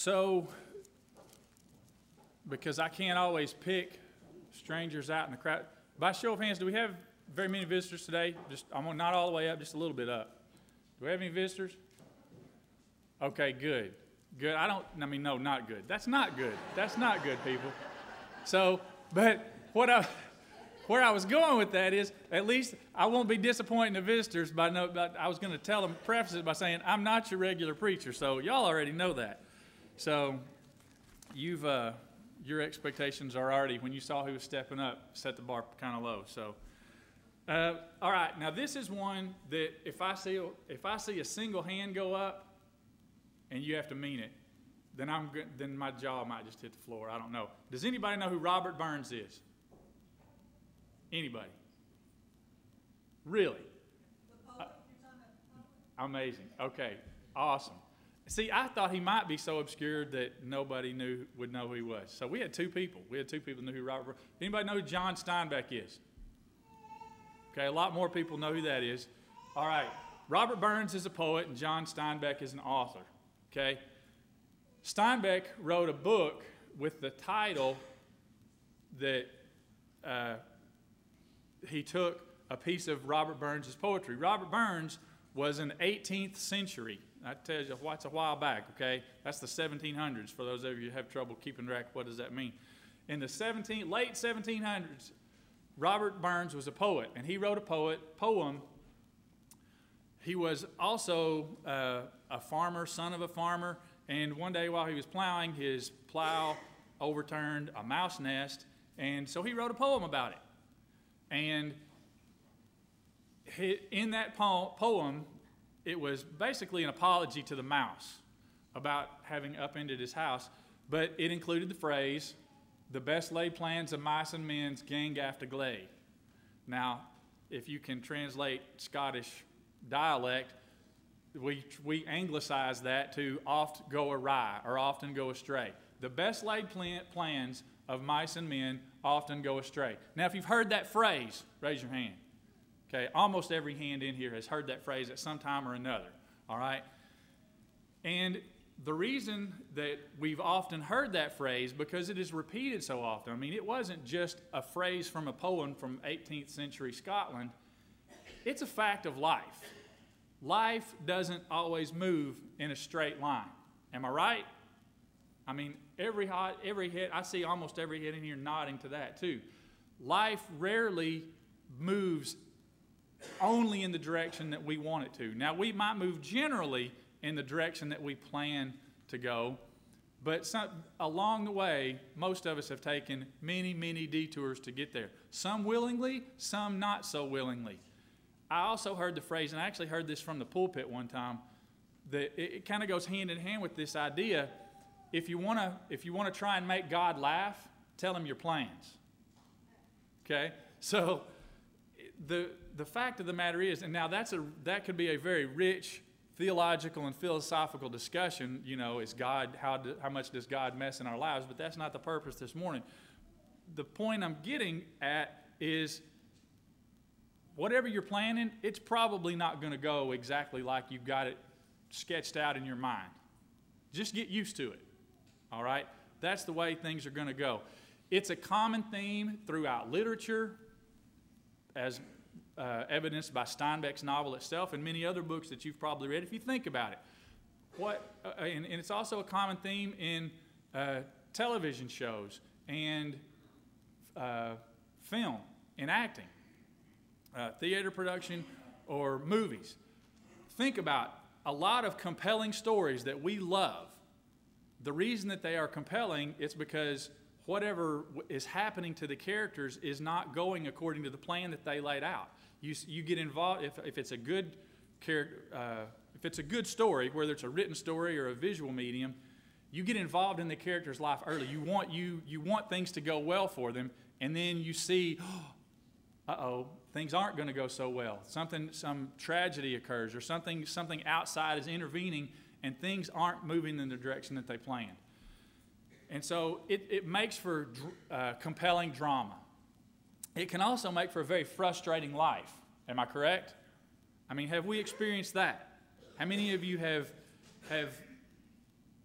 So, because I can't always pick strangers out in the crowd, by show of hands, do we have very many visitors today? I'm not all the way up, just a little bit up. Do we have any visitors? Okay, good. Good. No, not good. That's not good. That's not good, people. So, but where I was going with that is, at least I won't be disappointing the visitors but I was going to tell them, preface it by saying, I'm not your regular preacher, so y'all already know that. So, your expectations are already, when you saw who was stepping up, set the bar kind of low. So, all right, now this is one that if I see a single hand go up, and you have to mean it, then my jaw might just hit the floor. I don't know. Does anybody know who Robert Burns is? Anybody? Really? Amazing. Okay. Awesome. See, I thought he might be so obscure that nobody would know who he was. So we had two people. That knew who Robert Burns. Anybody know who John Steinbeck is? Okay, a lot more people know who that is. All right. Robert Burns is a poet, and John Steinbeck is an author. Okay? Steinbeck wrote a book with the title that he took a piece of Robert Burns' poetry. Robert Burns was an 18th century. I tell you, it's a while back, okay? That's the 1700s, for those of you who have trouble keeping track. What does that mean? In the late 1700s, Robert Burns was a poet, and he wrote a poem. He was also a farmer, son of a farmer, and one day while he was plowing, his plow overturned a mouse nest, and so he wrote a poem about it. And in that poem, it was basically an apology to the mouse about having upended his house, but it included the phrase, "The best laid plans of mice and men's gang after glade." Now, if you can translate Scottish dialect, we anglicize that to oft go awry or often go astray. The best laid plans of mice and men often go astray. Now, if you've heard that phrase, raise your hand. Okay, almost every hand in here has heard that phrase at some time or another, all right? And the reason that we've often heard that phrase, because it is repeated so often. I mean, it wasn't just a phrase from a poem from 18th century Scotland. It's a fact of life. Life doesn't always move in a straight line. Am I right? I mean, every head, I see almost every head in here nodding to that too. Life rarely moves only in the direction that we want it to. Now, we might move generally in the direction that we plan to go, but along the way, most of us have taken many, many detours to get there. Some willingly, some not so willingly. I also heard the phrase, and I actually heard this from the pulpit one time, that it kind of goes hand in hand with this idea. If you want to try and make God laugh, tell him your plans. Okay? So the fact of the matter is, and now that could be a very rich theological and philosophical discussion, how much does God mess in our lives, but that's not the purpose this morning. The point I'm getting at is, whatever you're planning, it's probably not going to go exactly like you've got it sketched out in your mind. Just get used to it, all right? That's the way things are going to go. It's a common theme throughout literature, as evidenced by Steinbeck's novel itself and many other books that you've probably read, if you think about it. And it's also a common theme in television shows and film and acting. Theater production or movies. Think about a lot of compelling stories that we love. The reason that they are compelling is because whatever is happening to the characters is not going according to the plan that they laid out. You get involved if it's a good if it's a good story, whether it's a written story or a visual medium. You get involved in the character's life early. You want things to go well for them, and then you see, things aren't going to go so well. Some tragedy occurs, or something outside is intervening, and things aren't moving in the direction that they planned. And so it makes for compelling drama. It can also make for a very frustrating life. Am I correct? I mean, have we experienced that? How many of you have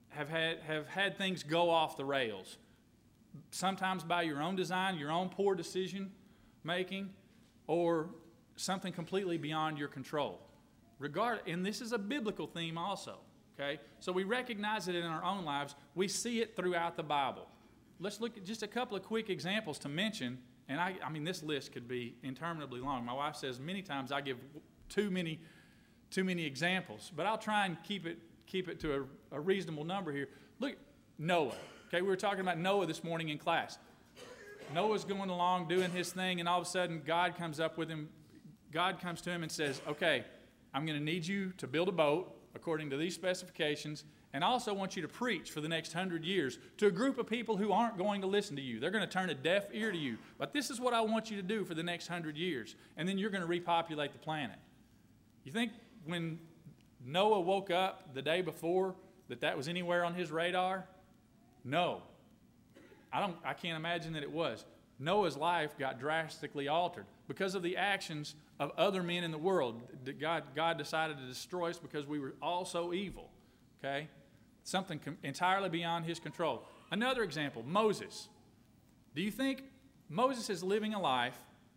have had things go off the rails, sometimes by your own design, your own poor decision making, or something completely beyond your control. And this is a biblical theme also, okay? So we recognize it in our own lives. We see it throughout the Bible. Let's look at just a couple of quick examples to mention, and I mean, this list could be interminably long. My wife says many times I give too many examples, but I'll try and keep it to a reasonable number here. Look, Noah. Okay, we were talking about Noah this morning in class. Noah's going along doing his thing, and all of a sudden God comes up with him. God comes to him and says, okay, I'm going to need you to build a boat according to these specifications, and I also want you to preach for the next 100 years to a group of people who aren't going to listen to you. They're going to turn a deaf ear to you. But this is what I want you to do for the next 100 years, and then you're going to repopulate the planet. You think when Noah woke up the day before that was anywhere on his radar? No. I can't imagine that it was. Noah's life got drastically altered because of the actions of other men in the world. God decided to destroy us because we were all so evil. Okay? Something entirely beyond his control. Another example, Moses. Do you think Moses is living a life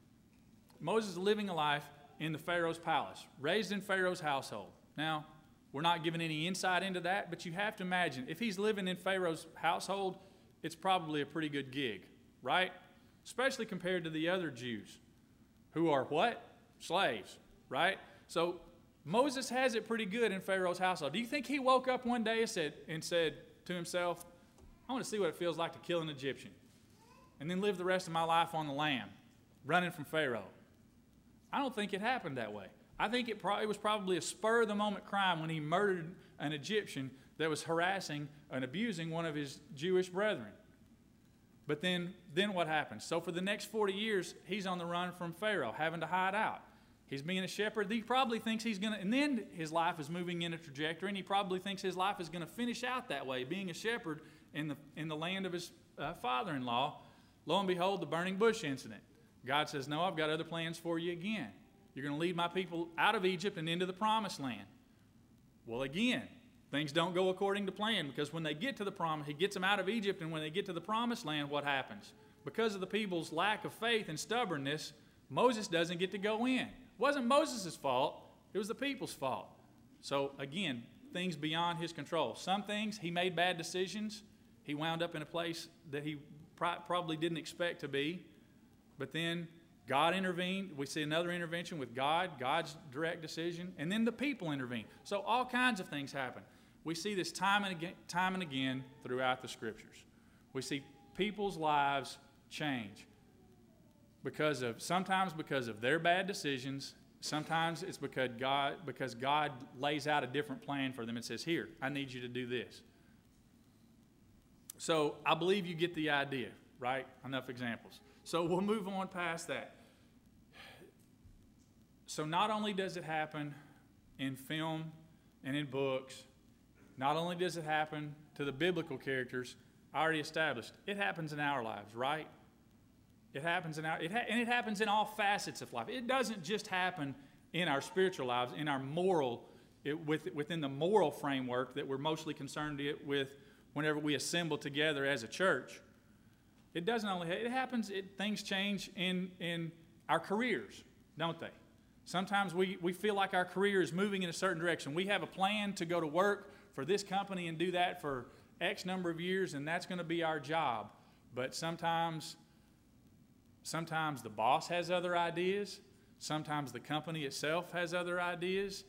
in the Pharaoh's palace, raised in Pharaoh's household? Now, we're not giving any insight into that, but you have to imagine, if he's living in Pharaoh's household, it's probably a pretty good gig, right? Especially compared to the other Jews who are what? Slaves, right? So Moses has it pretty good in Pharaoh's household. Do you think he woke up one day and said to himself, I want to see what it feels like to kill an Egyptian and then live the rest of my life on the lam, running from Pharaoh? I don't think it happened that way. I think it was probably a spur-of-the-moment crime when he murdered an Egyptian that was harassing and abusing one of his Jewish brethren. But then what happens? So for the next 40 years, he's on the run from Pharaoh, having to hide out. He's being a shepherd. He probably thinks he's going to, and then his life is moving in a trajectory, and he probably thinks his life is going to finish out that way, being a shepherd in the land of his father-in-law. Lo and behold, the burning bush incident. God says, no, I've got other plans for you again. You're going to lead my people out of Egypt and into the promised land. Well, again, things don't go according to plan, because when they get to the promise, he gets them out of Egypt, and when they get to the promised land, what happens? Because of the people's lack of faith and stubbornness, Moses doesn't get to go in. It wasn't Moses' fault. It was the people's fault. So, again, things beyond his control. Some things, he made bad decisions. He wound up in a place that he probably didn't expect to be. But then God intervened. We see another intervention with God's direct decision, and then the people intervene. So all kinds of things happen. We see this time and again throughout the Scriptures. We see people's lives change sometimes because of their bad decisions. Sometimes it's because God lays out a different plan for them and says, here, I need you to do this. So I believe you get the idea, right? Enough examples. So we'll move on past that. So not only does it happen in film and in books, not only does it happen to the biblical characters already established, it happens in our lives, right? It happens and it happens in all facets of life. It doesn't just happen in our spiritual lives, in our within the moral framework that we're mostly concerned with whenever we assemble together as a church. It doesn't only happens. Things change in our careers, don't they? Sometimes we feel like our career is moving in a certain direction. We have a plan to go to work for this company and do that for X number of years, and that's going to be our job. But sometimes the boss has other ideas. Sometimes the company itself has other ideas.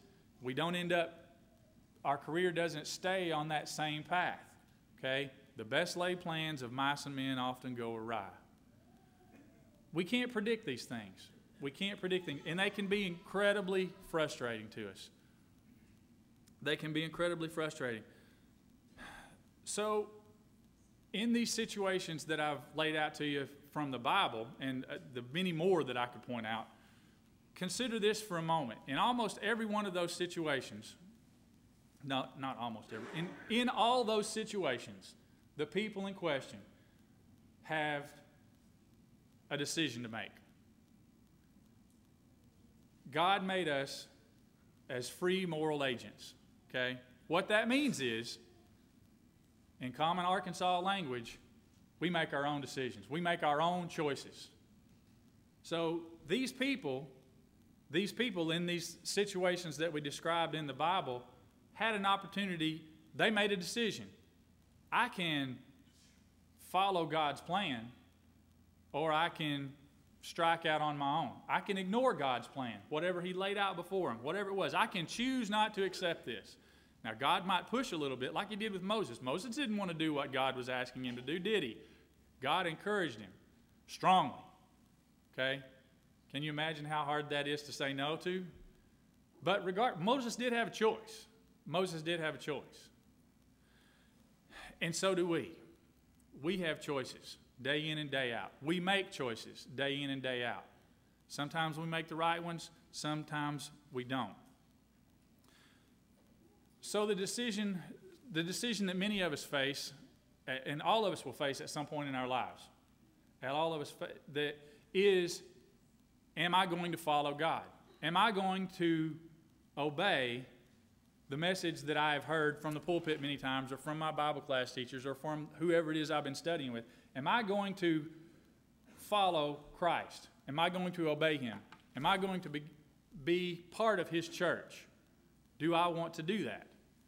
Our career doesn't stay on that same path, okay? The best laid plans of mice and men often go awry. We can't predict these things. We can't predict things, and they can be incredibly frustrating to us. They can be incredibly frustrating. So, in these situations that I've laid out to you from the Bible, and the many more that I could point out, consider this for a moment. In almost every one of those situations, not almost every, in all those situations, the people in question have a decision to make. God made us as free moral agents, okay? What that means is in common Arkansas language, we make our own decisions. We make our own choices. So these people in these situations that we described in the Bible had an opportunity. They made a decision. I can follow God's plan, or I can strike out on my own. I can ignore God's plan, whatever he laid out before him, whatever it was. I can choose not to accept this. Now, God might push a little bit like he did with Moses. Moses didn't want to do what God was asking him to do, did he? God encouraged him strongly. Okay? Can you imagine how hard that is to say no to? But Moses did have a choice. Moses did have a choice. And so do we. We have choices day in and day out. We make choices day in and day out. Sometimes we make the right ones, sometimes we don't. So the decision that many of us face, and all of us will face at some point in our lives, that is, am I going to follow God? Am I going to obey the message that I have heard from the pulpit many times, or from my Bible class teachers, or from whoever it is I've been studying with? Am I going to follow Christ? Am I going to obey him? Am I going to be part of his church? Do I want to do that?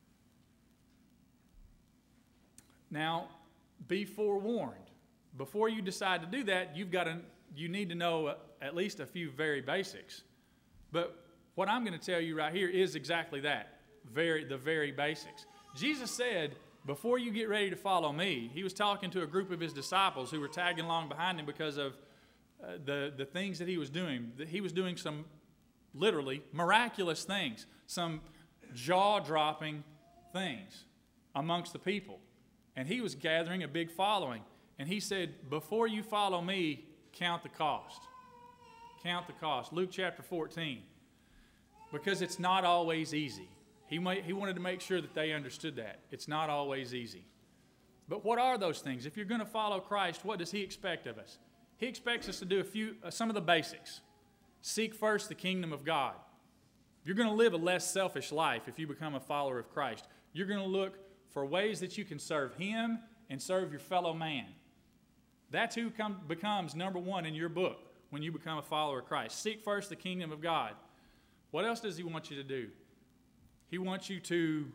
Now, be forewarned. Before you decide to do that, you need to know at least a few very basics. But what I'm going to tell you right here is exactly that, the very basics. Jesus said, before you get ready to follow me, he was talking to a group of his disciples who were tagging along behind him because of the things that he was doing. He was doing some literally miraculous things, some jaw-dropping things amongst the people. And he was gathering a big following. And he said, before you follow me, count the cost. Count the cost. Luke chapter 14. Because it's not always easy. He wanted to make sure that they understood that. It's not always easy. But what are those things? If you're going to follow Christ, what does he expect of us? He expects us to do some of the basics. Seek first the kingdom of God. You're going to live a less selfish life if you become a follower of Christ. You're going to look for ways that you can serve him and serve your fellow man. That's who becomes number one in your book when you become a follower of Christ. Seek first the kingdom of God. What else does he want you to do? He wants you to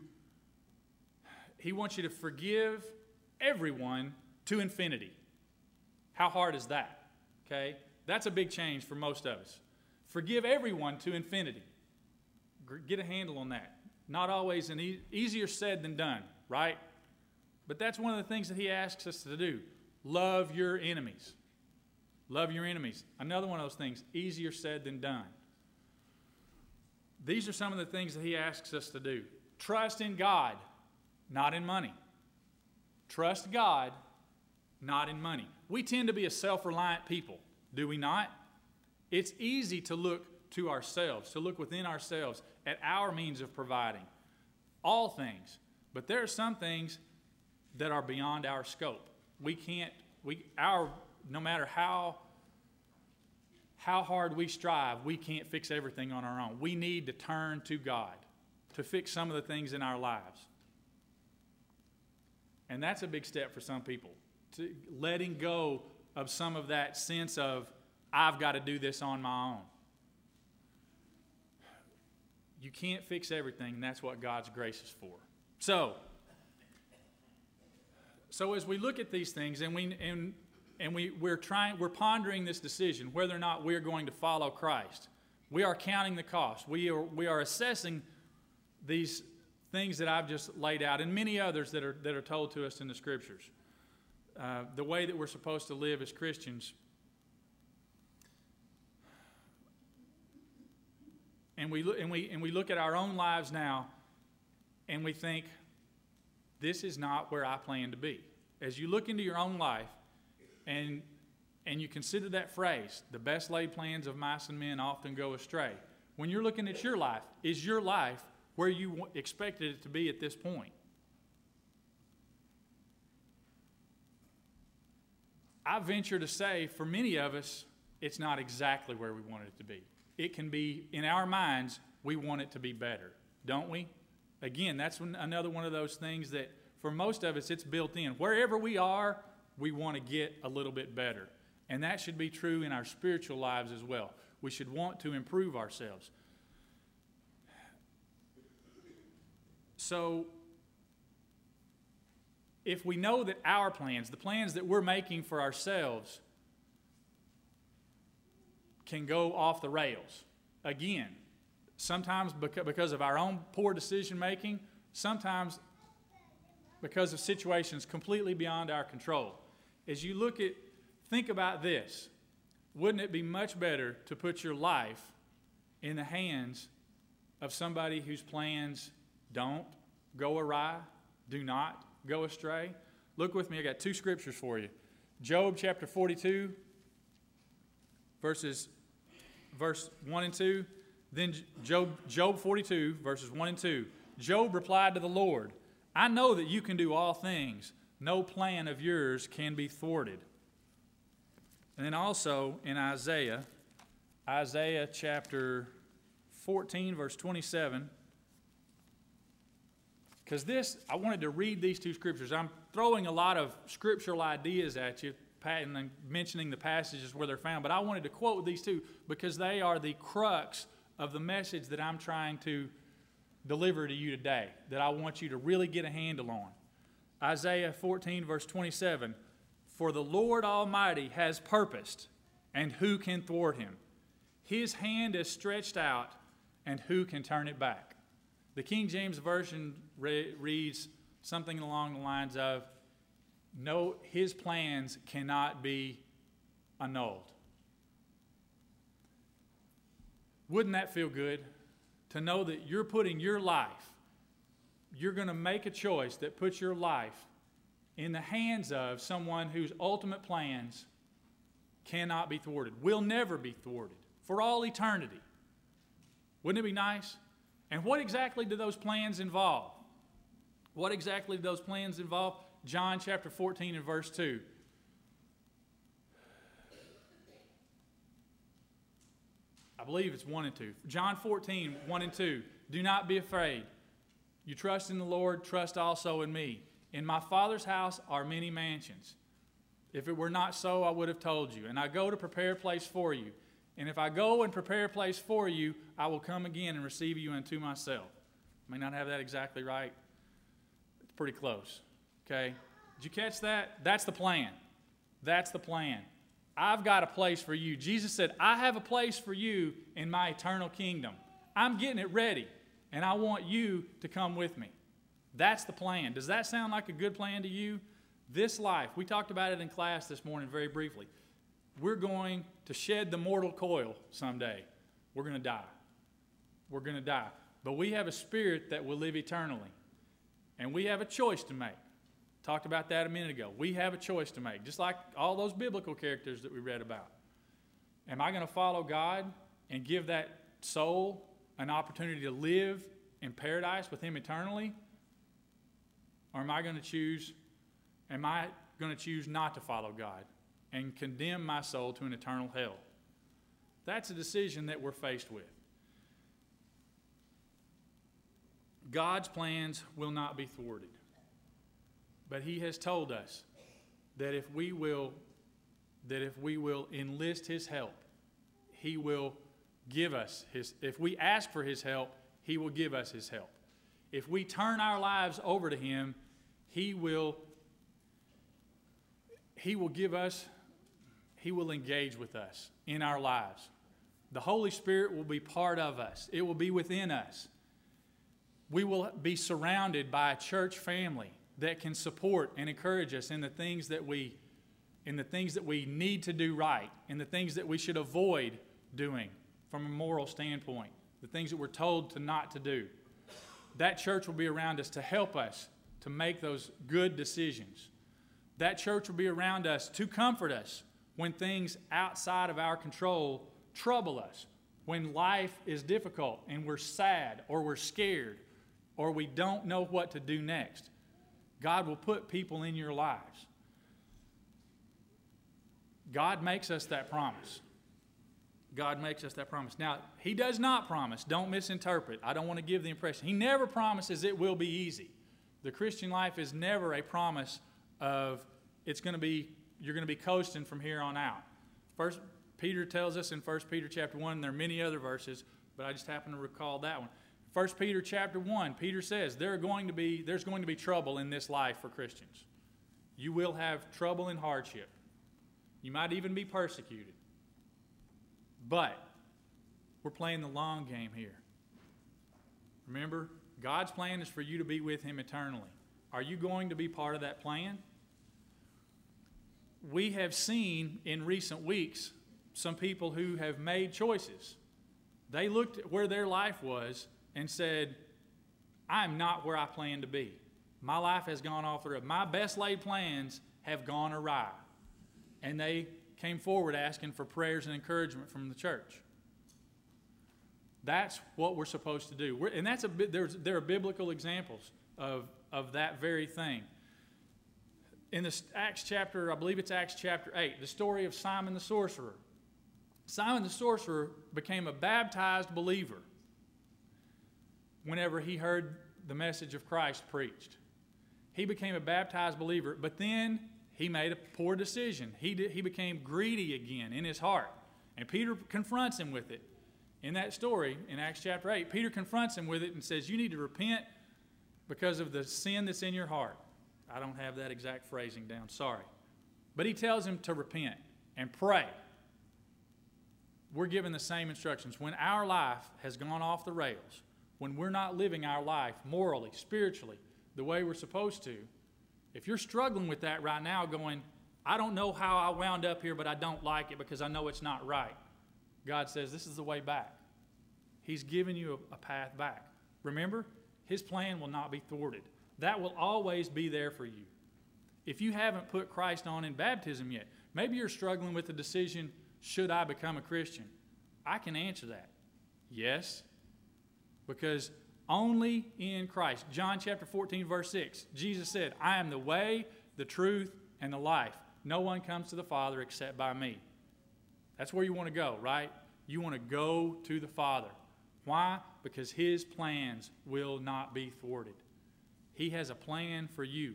forgive everyone to infinity. How hard is that? Okay? That's a big change for most of us. Forgive everyone to infinity. Get a handle on that. Not always easier said than done, right? But that's one of the things that he asks us to do. Love your enemies. Love your enemies. Another one of those things, easier said than done. These are some of the things that he asks us to do. Trust in God, not in money. Trust God, not in money. We tend to be a self-reliant people, do we not? It's easy to look to ourselves, to look within ourselves at our means of providing all things. But there are some things that are beyond our scope. No matter how hard we strive, we can't fix everything on our own. We need to turn to God to fix some of the things in our lives. And that's a big step for some people, to letting go of some of that sense of, I've got to do this on my own. You can't fix everything, and that's what God's grace is for. So as we look at these things, and we're pondering this decision, whether or not we're going to follow Christ. We are counting the cost. We are assessing these things that I've just laid out, and many others that are told to us in the Scriptures. The way that we're supposed to live as Christians. And we look at our own lives now, and we think, this is not where I plan to be. As you look into your own life, and you consider that phrase, the best laid plans of mice and men often go astray. When you're looking at your life, is your life where you expected it to be at this point? I venture to say, for many of us, it's not exactly where we want it to be. It can be, in our minds, we want it to be better, don't we? Again, that's another one of those things that for most of us, it's built in. Wherever we are, we want to get a little bit better. And that should be true in our spiritual lives as well. We should want to improve ourselves. So, if we know that our plans, the plans that we're making for ourselves, can go off the rails, again, sometimes because of our own poor decision making, sometimes because of situations completely beyond our control. As you think about this, wouldn't it be much better to put your life in the hands of somebody whose plans don't go awry, do not go astray? Look with me, I got two scriptures for you. Job chapter 42, verse 1 and 2. Then Job 42, verses 1 and 2. Job replied to the Lord, I know that you can do all things. No plan of yours can be thwarted. And then also in Isaiah chapter 14, verse 27. Because I wanted to read these two scriptures. I'm throwing a lot of scriptural ideas at you, and mentioning the passages where they're found, but I wanted to quote these two because they are the crux of the message that I'm trying to deliver to you today, that I want you to really get a handle on. Isaiah 14, verse 27, For the Lord Almighty has purposed, and who can thwart him? His hand is stretched out, and who can turn it back? The King James Version reads something along the lines of, no, his plans cannot be annulled. Wouldn't that feel good? To know that you're putting your life, you're going to make a choice that puts your life in the hands of someone whose ultimate plans cannot be thwarted, will never be thwarted, for all eternity. Wouldn't it be nice? And what exactly do those plans involve? What exactly do those plans involve? John chapter 14 and verse 2. I believe it's 1 and 2. John 14, 1 and 2. Do not be afraid. You trust in the Lord, trust also in me. In my Father's house are many mansions. If it were not so, I would have told you. And I go to prepare a place for you. And if I go and prepare a place for you, I will come again and receive you unto myself. I may not have that exactly right. It's pretty close. Okay? Did you catch that? That's the plan. That's the plan. I've got a place for you. Jesus said, I have a place for you in my eternal kingdom. I'm getting it ready, and I want you to come with me. That's the plan. Does that sound like a good plan to you? This life, we talked about it in class this morning very briefly. We're going to shed the mortal coil someday. We're going to die. We're going to die. But we have a spirit that will live eternally. And we have a choice to make. Talked about that a minute ago. We have a choice to make, just like all those biblical characters that we read about. Am I going to follow God and give that soul an opportunity to live in paradise with Him eternally? Or am I going to choose not to follow God and condemn my soul to an eternal hell? That's a decision that we're faced with. God's plans will not be thwarted. But He has told us that if we will enlist His help, He will give us if we ask for His help, He will give us His help. If we turn our lives over to Him, He will engage with us in our lives. The Holy Spirit will be part of us. It will be within us. We will be surrounded by a church family that can support and encourage us in the things that we need to do right, in the things that we should avoid doing from a moral standpoint, the things that we're told to not to do. That church will be around us to help us to make those good decisions. That church will be around us to comfort us when things outside of our control trouble us, when life is difficult and we're sad or we're scared or we don't know what to do next. God will put people in your lives. God makes us that promise. God makes us that promise. Now, He does not promise. Don't misinterpret. I don't want to give the impression. He never promises it will be easy. The Christian life is never a promise of you're going to be coasting from here on out. First Peter tells us in 1 Peter chapter 1, and there are many other verses, but I just happen to recall that one. 1 Peter chapter 1, Peter says there's going to be trouble in this life for Christians. You will have trouble and hardship. You might even be persecuted. But we're playing the long game here. Remember, God's plan is for you to be with Him eternally. Are you going to be part of that plan? We have seen in recent weeks some people who have made choices. They looked at where their life was and said, I'm not where I plan to be. My life has gone off the road. My best laid plans have gone awry. And they came forward asking for prayers and encouragement from the church. That's what we're supposed to do. And there are biblical examples of that very thing. In the Acts chapter, I believe it's Acts chapter 8, the story of Simon the sorcerer. Simon the sorcerer became a baptized believer whenever he heard the message of Christ preached. He became a baptized believer, but then he made a poor decision. He became greedy again in his heart. And Peter confronts him with it. In that story, in Acts chapter 8, Peter confronts him with it and says, you need to repent because of the sin that's in your heart. I don't have that exact phrasing down, sorry. But he tells him to repent and pray. We're given the same instructions. When our life has gone off the rails, when we're not living our life morally, spiritually, the way we're supposed to, if you're struggling with that right now, going, I don't know how I wound up here, but I don't like it because I know it's not right. God says this is the way back. He's given you a path back. Remember, His plan will not be thwarted. That will always be there for you. If you haven't put Christ on in baptism yet, maybe you're struggling with the decision, should I become a Christian? I can answer that. Yes, because only in Christ. John chapter 14, verse 6, Jesus said, I am the way, the truth, and the life. No one comes to the Father except by me. That's where you want to go, right? You want to go to the Father. Why? Because His plans will not be thwarted. He has a plan for you.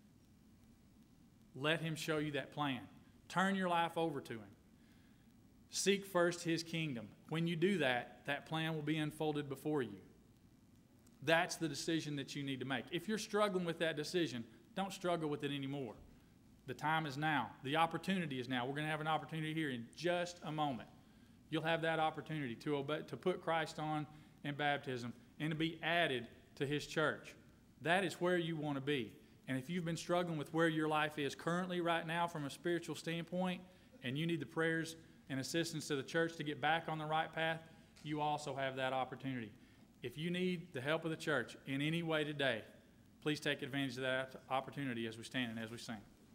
Let Him show you that plan. Turn your life over to Him. Seek first His kingdom. When you do that, that plan will be unfolded before you. That's the decision that you need to make. If you're struggling with that decision, don't struggle with it anymore. The time is now. The opportunity is now. We're going to have an opportunity here in just a moment. You'll have that opportunity to put Christ on in baptism and to be added to His church. That is where you want to be. And if you've been struggling with where your life is currently right now from a spiritual standpoint, and you need the prayers and assistance of the church to get back on the right path, you also have that opportunity. If you need the help of the church in any way today, please take advantage of that opportunity as we stand and as we sing.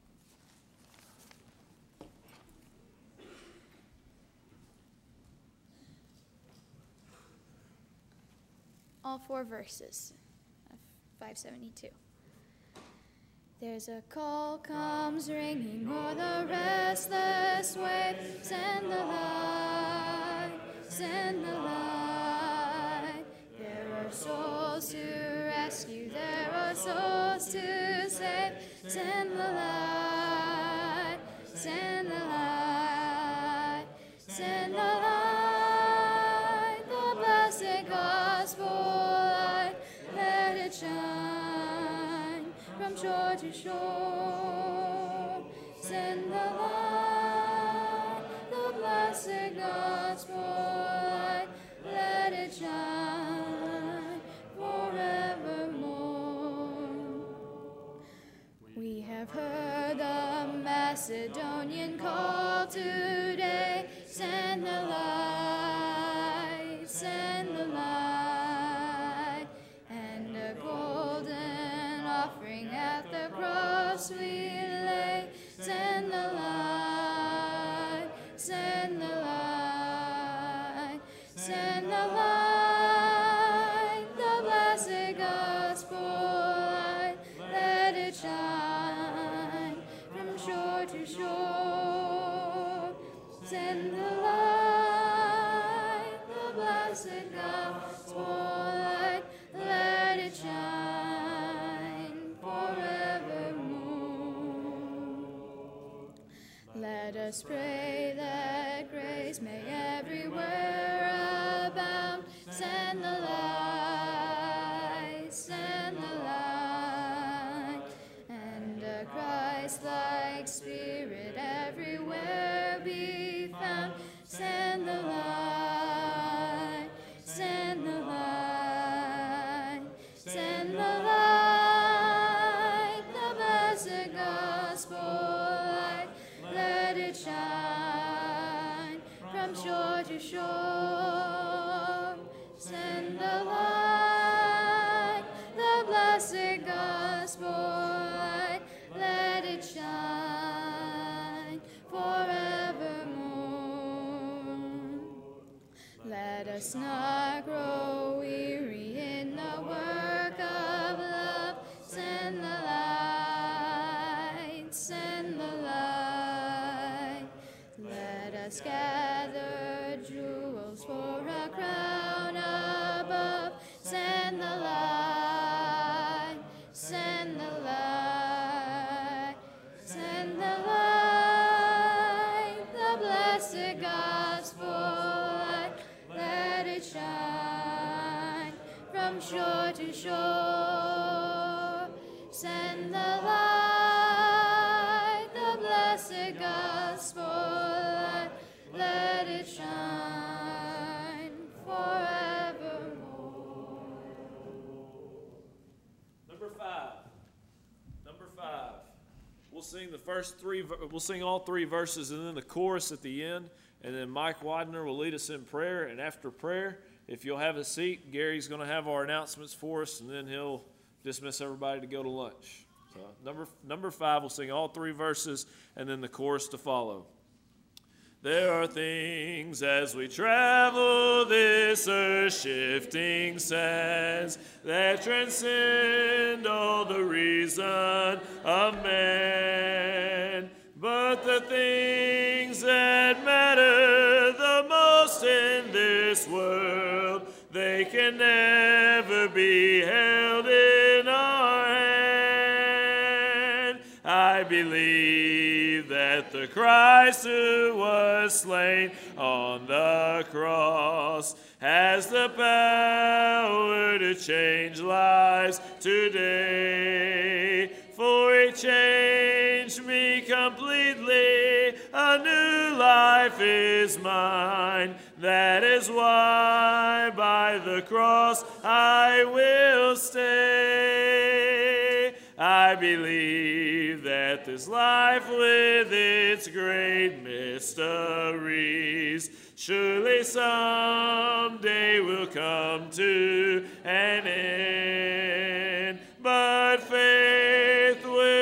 All four verses of 572. There's a call comes ringing o'er the restless wave. Send the light, send the light. There are souls to rescue, there are souls to save. Send the light, send the light, send the light. The blessed gospel light, let it shine from shore to shore. Send the light, the blessed gospel light, let it shine forevermore. We have heard the Macedonian call today. Send the light, send the light, and a golden offering at the cross we lay. Send the light, send the light, send the light, the blessed gospel light, let it shine from shore to shore. Send the light. us pray that grace may everywhere abound. Send the light, send the light, and a Christ-like spirit everywhere be found. Send the light, send the light, send the light, the blessed gospel light. Let it shine from shore to shore. Send the light, the blessed gospel light. Let it shine forevermore. Let us not grow weary in the work of love. Send the light, send the light. Let us gather jewels for a crown above. Send the light, send the light, send the light, the blessed gospel light. Let it shine from shore to shore. Send the light, the blessed gospel light. Let it shine forevermore. Number five. We'll sing the first three. We'll sing all three verses and then the chorus at the end. And then Mike Widener will lead us in prayer. And after prayer, if you'll have a seat, Gary's going to have our announcements for us, and then he'll dismiss everybody to go to lunch. So number 5, we'll sing all three verses and then the chorus to follow. There are things as we travel this earth-shifting sands that transcend all the reason of man. But the things that matter the most in this world, they can never be held in our hand. I believe that the Christ who was slain on the cross has the power to change lives today. For it changed me completely, a new life is mine. That is why by the cross I will stay. I believe that this life with its great mysteries surely someday will come to an end.